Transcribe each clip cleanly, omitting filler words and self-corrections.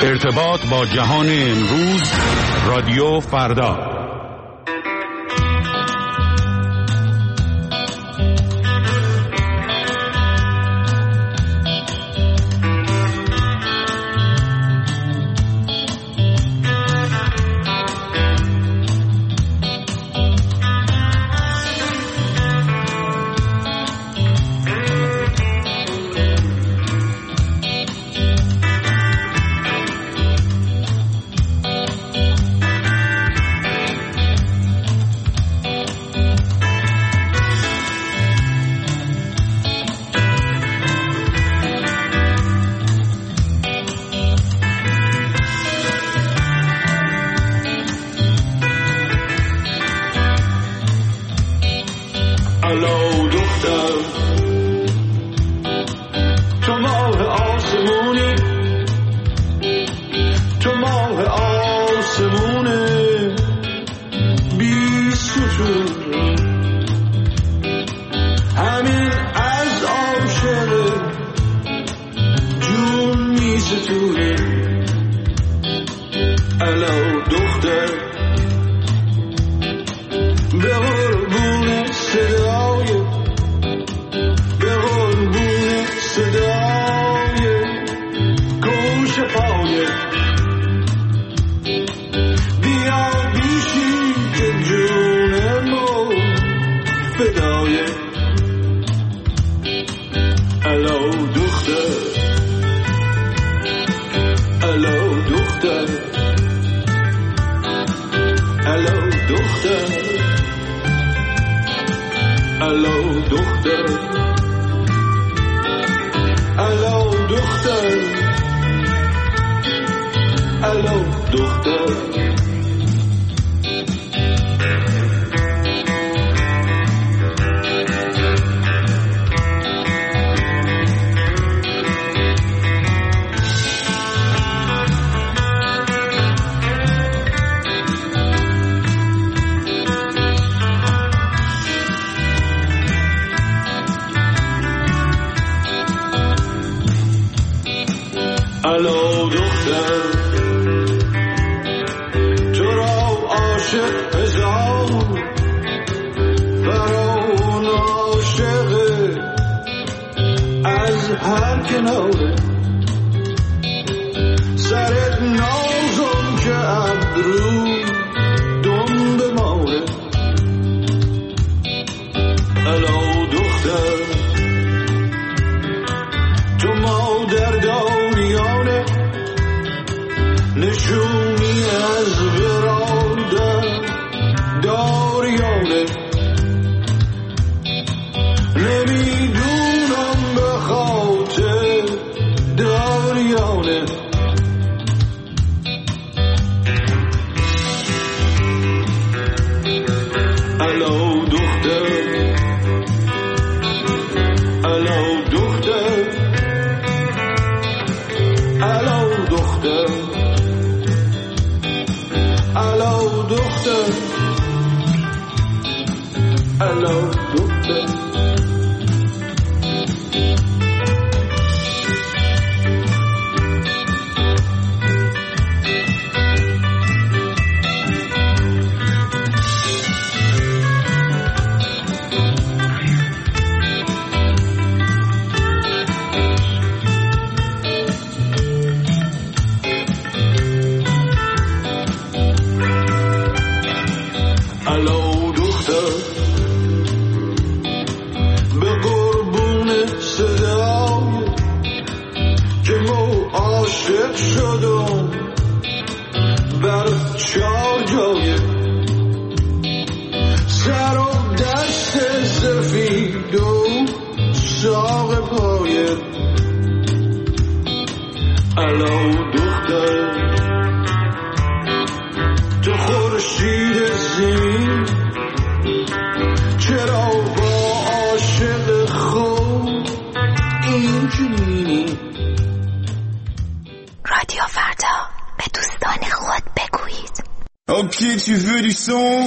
ارتباط با جهان امروز، رادیو فردا. Ok, tu veux du son?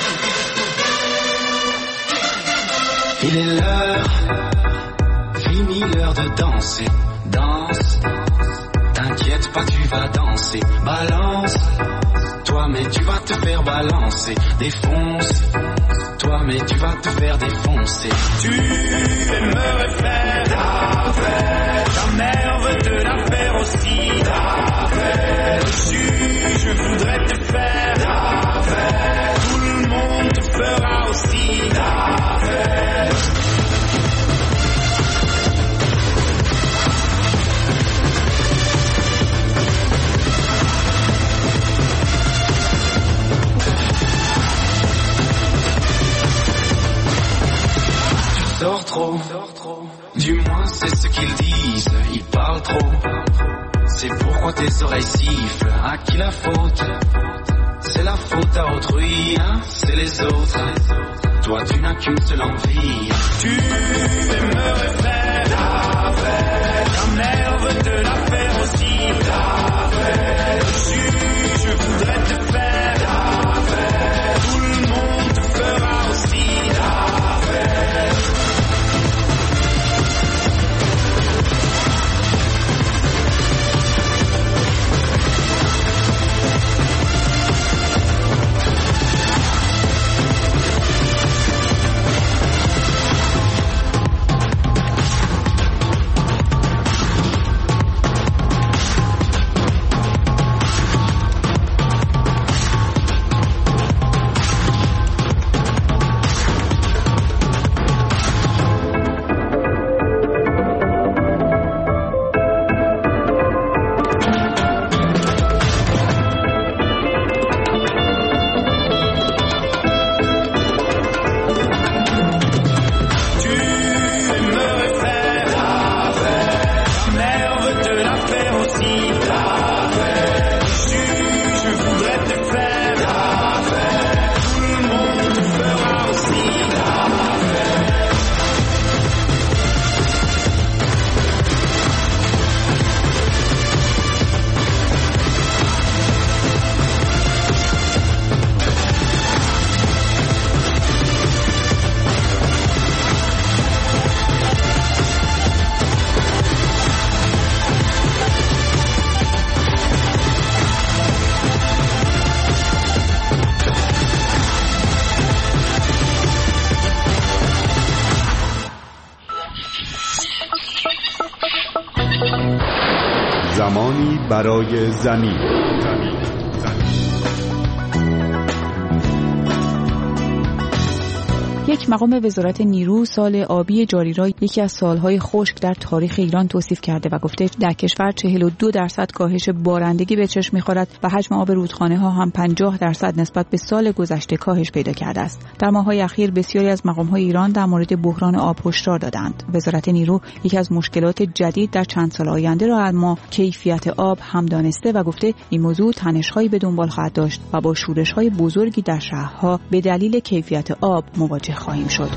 Il est l'heure, fini fini l'heure de danser. Danse, t'inquiète pas, tu vas danser. Balance, toi mais tu vas te faire balancer. Défonce, toi mais tu vas te faire défoncer. Tu aimerais faire ta fête, ta mère veut te la faire aussi. Ta fête, je voudrais te faire ta fête. Tout le monde te fera aussi ta fête. Sors trop, du moins c'est ce qu'ils disent. Ils parlent trop, c'est pourquoi tes oreilles sifflent. À qui la faute? C'est la faute à autrui, hein? C'est les autres. Toi tu n'as qu'une seule envie. Tu aimerais faire ta fête, ta mère veut te la faire aussi. Ta fête, je voudrais te faire ta fête. Tout le monde te fera aussi ta fête. زمانی برای زمین. یک مقام وزارت نیرو سال آبی جاری را یکی از سالهای خشک در تاریخ ایران توصیف کرده و گفته در کشور 42% کاهش بارندگی به چشم می‌خورد و حجم آب رودخانه‌ها هم 50% نسبت به سال گذشته کاهش پیدا کرده است. در ماه‌های اخیر بسیاری از مقام‌های ایران در مورد بحران آب هشدار دادند. وزارت نیرو یکی از مشکلات جدید در چند سال آینده را اما کیفیت آب هم دانسته و گفته این موضوع تنش‌هایی به دنبال خواهد داشت و با شورش‌های بزرگی در شهرها به دلیل کیفیت آب مواجه خواهیم شد.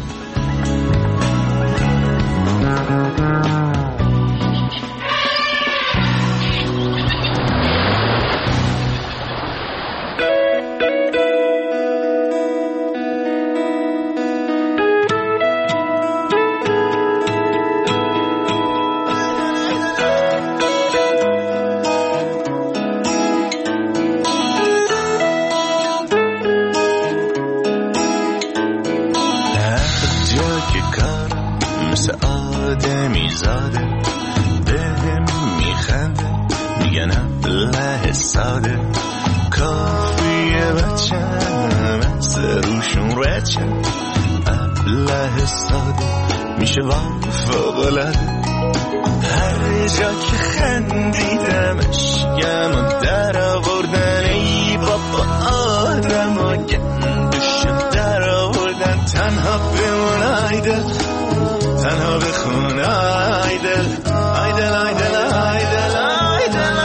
میشه فوق‌العاده هر جا که خندیدمش گم در آوردن ای بابا آدم و گندشم در آوردن تنها بمون آیدل تنها بخون آیدل آیدل آیدل آیدل آیدل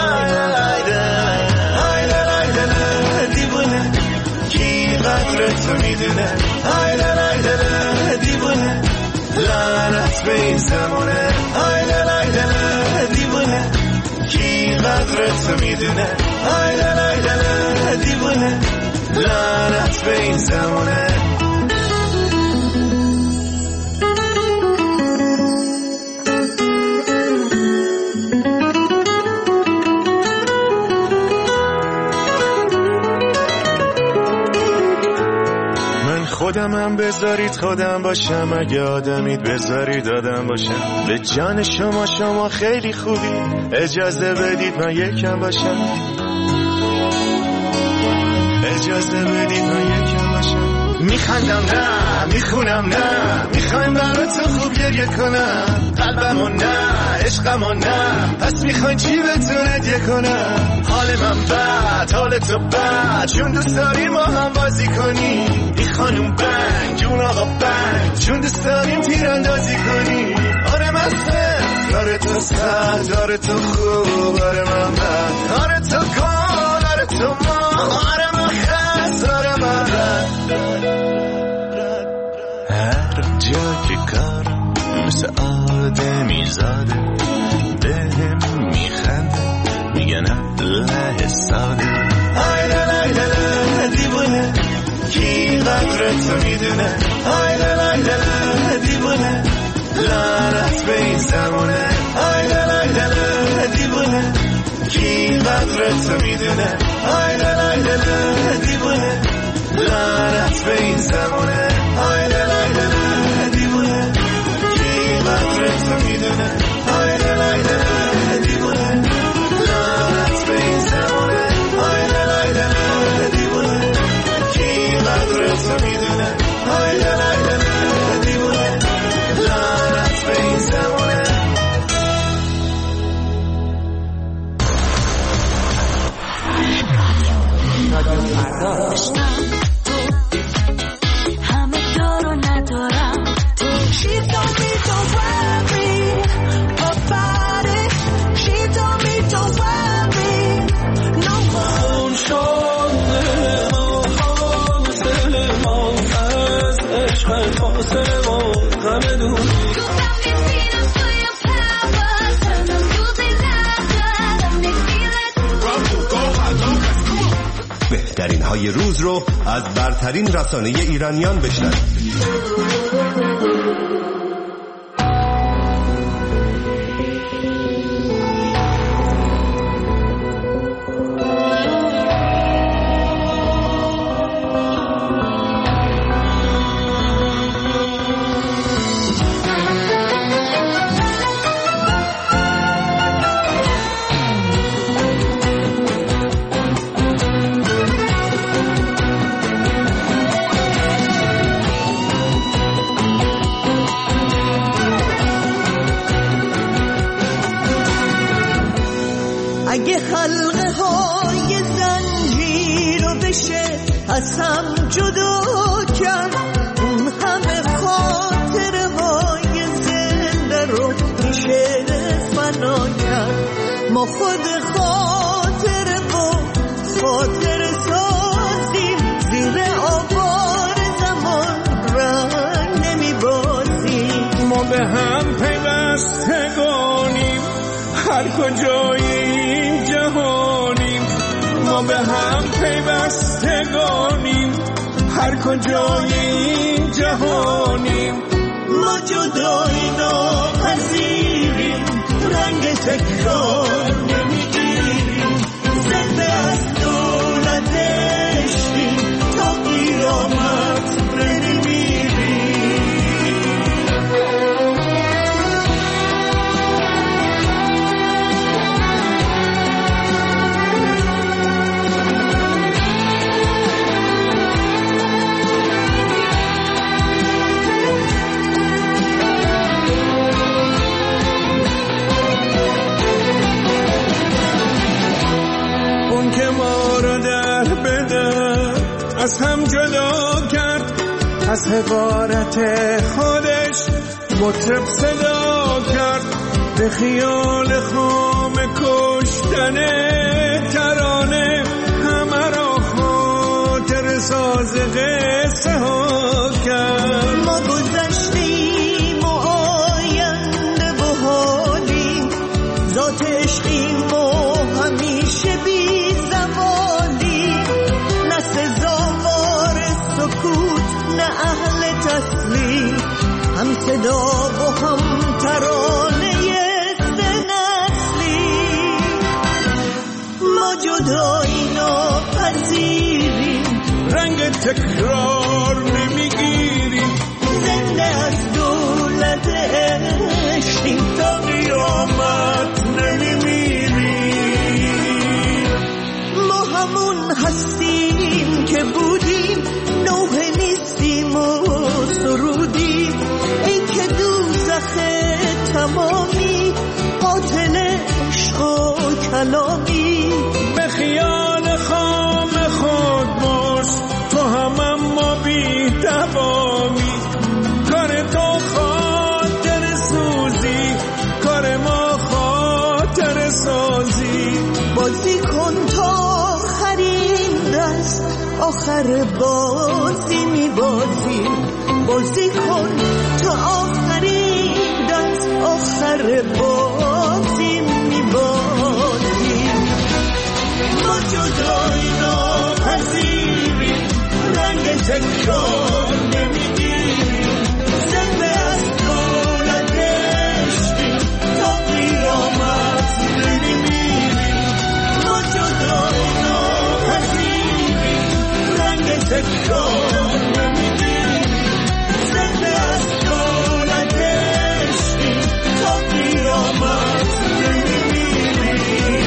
آیدل آیدل دیوونه کی قدرت رو میدونه آیدل آیدل دیوونه لعنت به این زمونه آیدل آیدل دیوونه کی قدرت رو میدونه آیدل آیدل دیوونه لعنت به این زمونه. من بذارید خودم باشم، اگه آدمید بذارید آدم باشم. به جان شما شما خیلی خوبی، اجازه بدید من یکم باشم، اجازه بدید من یکم باشم. میخندم نه میخونم نه، میخوایم برای تو خوب گریه کنم، قلبمو نه عشقمو نه، پس میخواین چی بهتون هدیه کنم؟ حال من بد حال تو بد، چون دوست داریم ما هم بازی کنیم. این خانوم بنگ جون آقا بنگ، چون دوست داریم تیراندازی کنیم. آره من سر آره تو سر، آره تو خوب آره من بد، آره تو گل آره تو ما، آره من خست آره من رد. هر جا که کارم مثل آدمی زاده، بهم میخنده میگن له ساده. آیده لیده دیوونه کی قدر تو میدونه، آیده لیده دیوونه لعنت به این زمونه. آیده لیده دیوونه کی قدر تو میدونه، آیده لیده دیوونه لعنت به این زمونه. آیده لیده دیوونه کی قدر تو میدونه، آیده لیده دیوونه لعنت به این زمونه. آیده لیده دیوونه کی قدر تو میدونه، آیده لیده دیوونه لعنت به این زمونه. بهترین های روز رو از برترین رسانه ایرانیان بشنوید. اگه حلقه های زنجیر رو بشه از هم جدا کرد، اون همه خاطره های زنده رو میشه فنا کرد. ما خود خاطره و خاطره سازیم، زیر آوار زمان رنگ نمیبازیم. ما به هم پیوستگانیم هر کجایی جهانیم، ما به هم پیوستگانیم هر کجای این جهانیم. ما جدایی ناپذیریم، رنگ تکرار نمیگیریم، زنده از دولت عشقیم تا قیامت نمیمیریم. از هم جدا کرد، از حقارت خودش مطرب صدا کرد، به خیال خام کشتن ترانه همه را خاطر ساز قصه ها کرد. ما گذشتیم و آینده و حالیم، ذات عشقیم و همیشه بی زمالیم. نه سزاوار سکوت نه اهل تسلیم، هم صدا و هم ترانه سه نسلی. ما جدایی ناپذیریم، رنگ تکرار نمیگیریم، بسازی. بازی کن تا آخرین دست، آخر بازی میبازی. بازی کن تا آخرین دست، آخر بازی میبازی. ما جدایی ناپذیریم، رنگ تکرار نمیگیریم. زنده از دولت عشقیم، تا قیامت نمیمیریم. ما جدایی ناپذیریم، رنگ تکرار نمیگیریم. زنده از دولت عشقیم، تا قیامت نمیمیریم.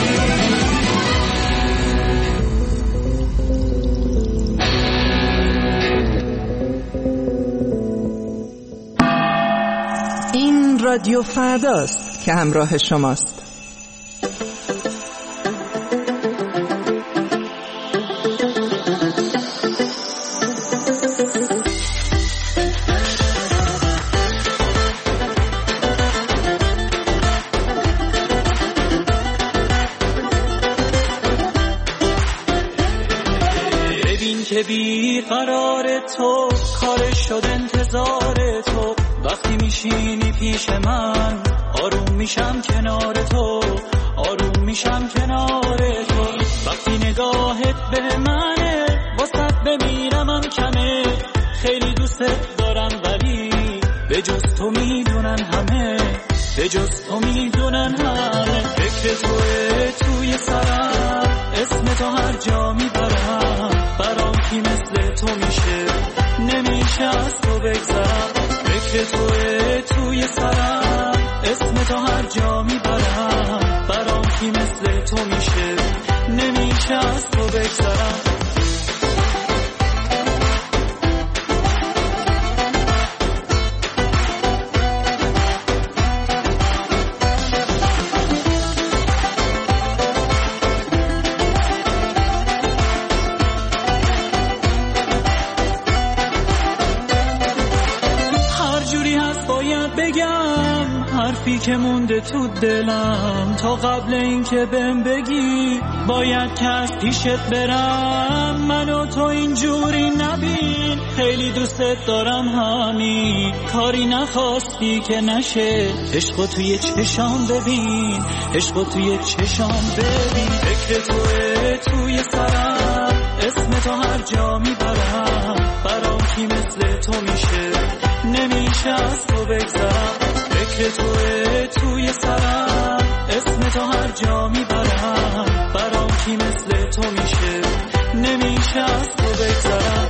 این رادیو فرداست که همراه شماست. ببین که بی قرار تو، کار شد انتظار تو. وقتی میشینی پیش من، آروم میشم کنار تو، آروم میشم کنار تو. وقتی نگاهت به منه، واسط بمیرمم کمه. خیلی دوست دارم ولی به جز تو میدونن همه، به جز تو میدونن همه. فکر توه توی سرم، اسم تو هر جا میبرم. برام کی مثل تو میشه، نمیشه از تو بگذرم. فکر توه توی سرم، اسم تو هر جا میبرم. برام کی مثل تو میشه، نمیشه از تو بگذرم. حرفی که مونده تو دلم، تا قبل این که بهم بگی باید که از پیشت برم. منو تو اینجوری نبین، خیلی دوستت دارم همین. کاری نخواستی که نشه، عشقو توی چشام ببین، عشقو توی چشام ببین. فکر توه توی سرم، اسم تو هر جا میبرم. برام کی مثل تو میشه، نمیشه از تو بگذرم. فکر توه توی سرم، اسم تو هر جا میبرم. برام کی مثل تو میشه، نمیشه از تو بگذرم.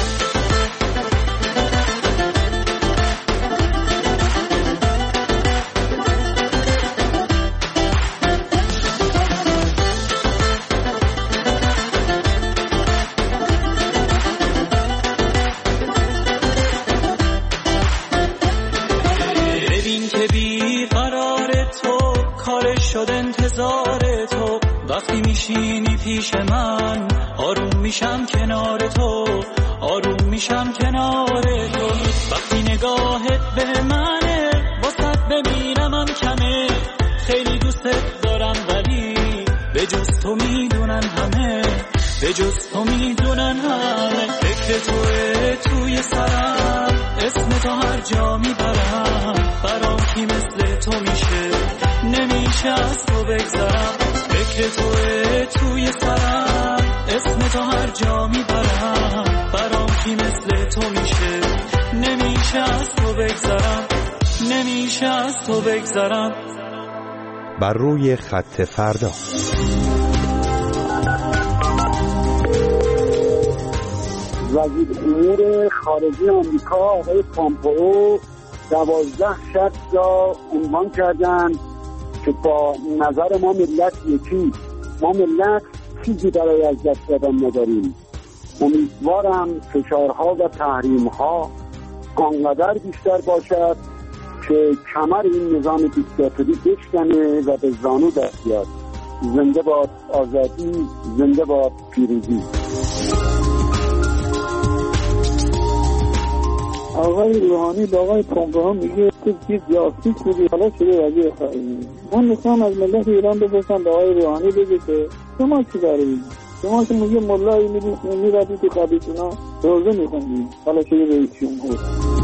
شد انتظار تو. وقتی میشینی پیش من، آروم میشم کنار تو، آروم میشم کنار تو. وقتی نگاهت به منه، واسط بمیرمم کمه. خیلی دوستت دارم ولی به جز تو میدونن همه، به جز تو میدونن همه. فکر توه توی سرم، اسم تو هر جا میبرم. برام کی مثل تو میشه، نمیشه از تو بگذرم. فکر توه توی سرم، اسم تو هر جا میبرم. برام کی مثل تو میشه، نمیشه از تو بگذرم، نمیشه از تو بگذرم. بر روی خط فردا. وزیر امور خارجه آمریکا آقای پامپئو 12 شرط را عنوان کردند که با نظر ما ملت یکی، ما ملت چیزی برای از دست دادن نداریم. امیدوارم فشارها و تحریمها آنقدر بیشتر باشد که کمر این نظام دیکتاتوری بشکنه و به زانو دست بیاد. زنده باد آزادی، زنده باد پیروزی. آقای روحانی با آقای پامپئو میگه چیز جاسوس بودی حالا شده وزیر خارجه. من میخوام از ملت ایران بپرسم به آقای روحانی بگه که شما چی دارید؟ شما که میگه ملایی میردید تو خوابیتونا روزه میخوندید، حالا شده رئیس جمهور.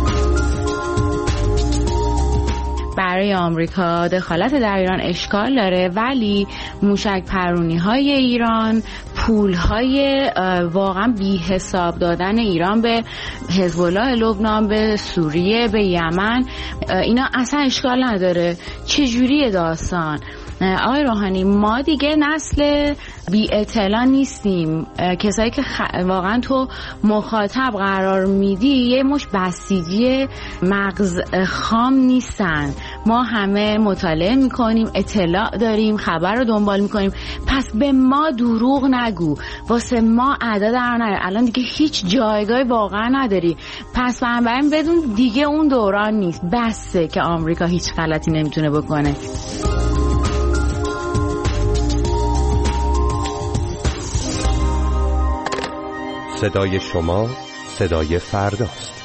برای آمریکا دخالت در ایران اشکال داره، ولی موشک پرونی های ایران، پول های واقعا بی حساب دادن ایران به حزب الله لبنان، به سوریه، به یمن، اینا اصلا اشکال نداره. چجوری داستان؟ آقای روحانی، ما دیگه نسل بی اطلاع نیستیم. کسایی که واقعا تو مخاطب قرار میدی یه مش بسیجی مغز خام نیستن. ما همه مطالعه میکنیم، اطلاع داریم، خبر رو دنبال میکنیم. پس به ما دروغ نگو، واسه ما اعداد در نیار. الان دیگه هیچ جایگاهی واقعا نداری. پس بنابراین بدون دیگه اون دوران نیست. بسه که آمریکا هیچ غلطی نمیتونه بکنه. صدای شما صدای فرداست.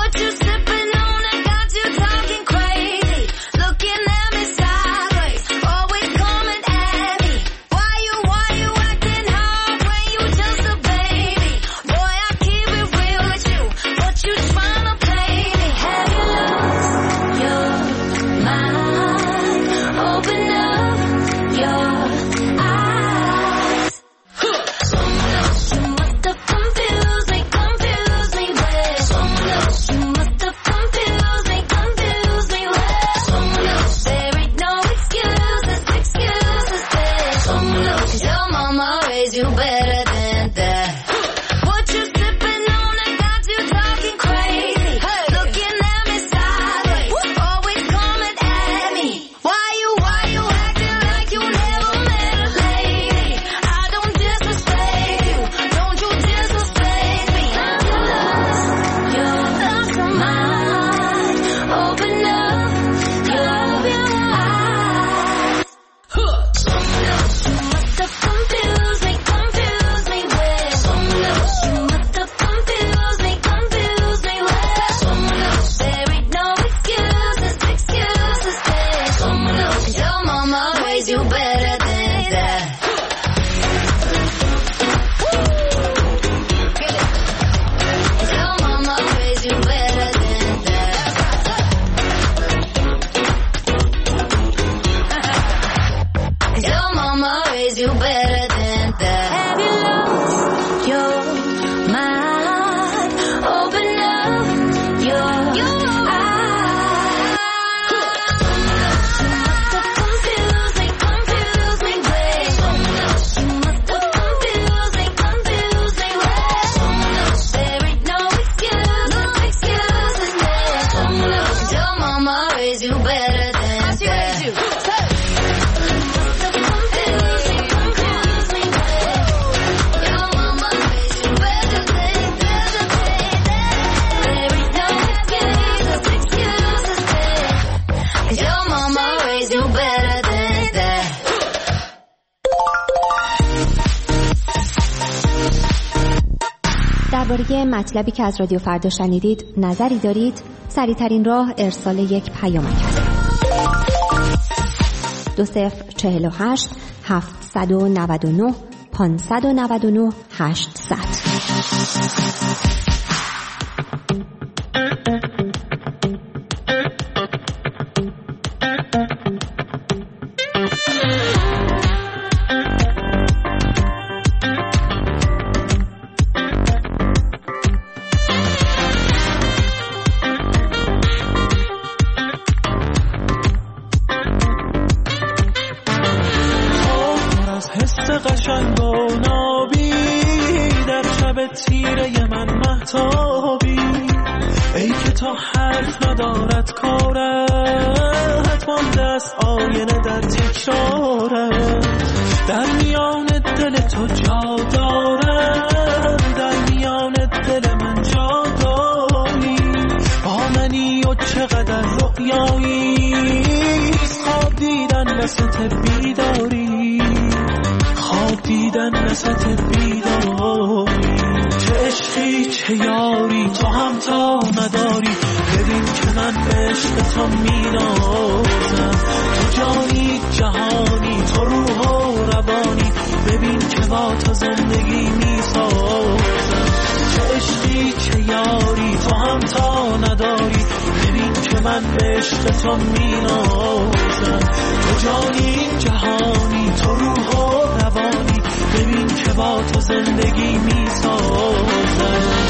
درباره مطلبی که از رادیو فردا شنیدید نظری دارید؟ سریع‌ترین راه ارسال یک پیامک است. 2048 799 599 800. قشنگ و نابی در شب تیره من مهتابی، ای که تا حرف ندارد کارت، حتما دست آینه در تکرارت، در میان دل تو جا دارم، در میان دل من جا داری، با منی و چقدر رؤیایی، خواب دیدن وسط بیداری، خواب دیدن وسط بیداری، چه عشقی چه یاری تو هم تا نداری، ببین که من به عشق تو مینازم. تو جانی جهانی، تو روح و روانی، ببین که با تو زندگی میسازم. چه عشقی چه یاری، تو هم تا نداری، ببین که من به عشق تو مینازم. تو جانی جهانی، تو روح و روانی، ببین که با تو زندگی میسازم.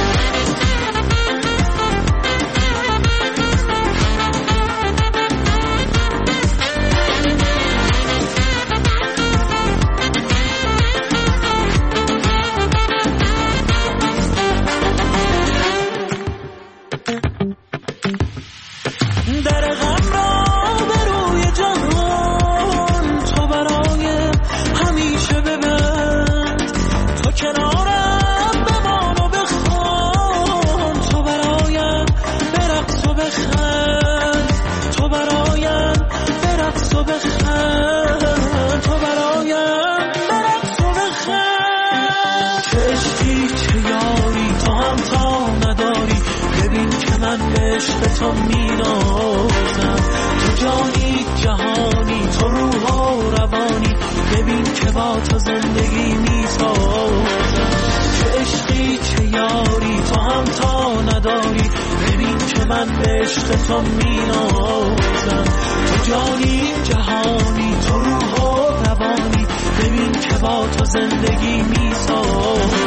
عشق تو مینازم. تو جانی جهانی، تو روح و روانی، ببین که با تو زندگی میسازم. چه عشقی چه یاری، تو هم تا نداری، ببین که من به عشق تو مینازم. تو جانی جهانی، تو روح و روانی، ببین که با تو زندگی میسازم.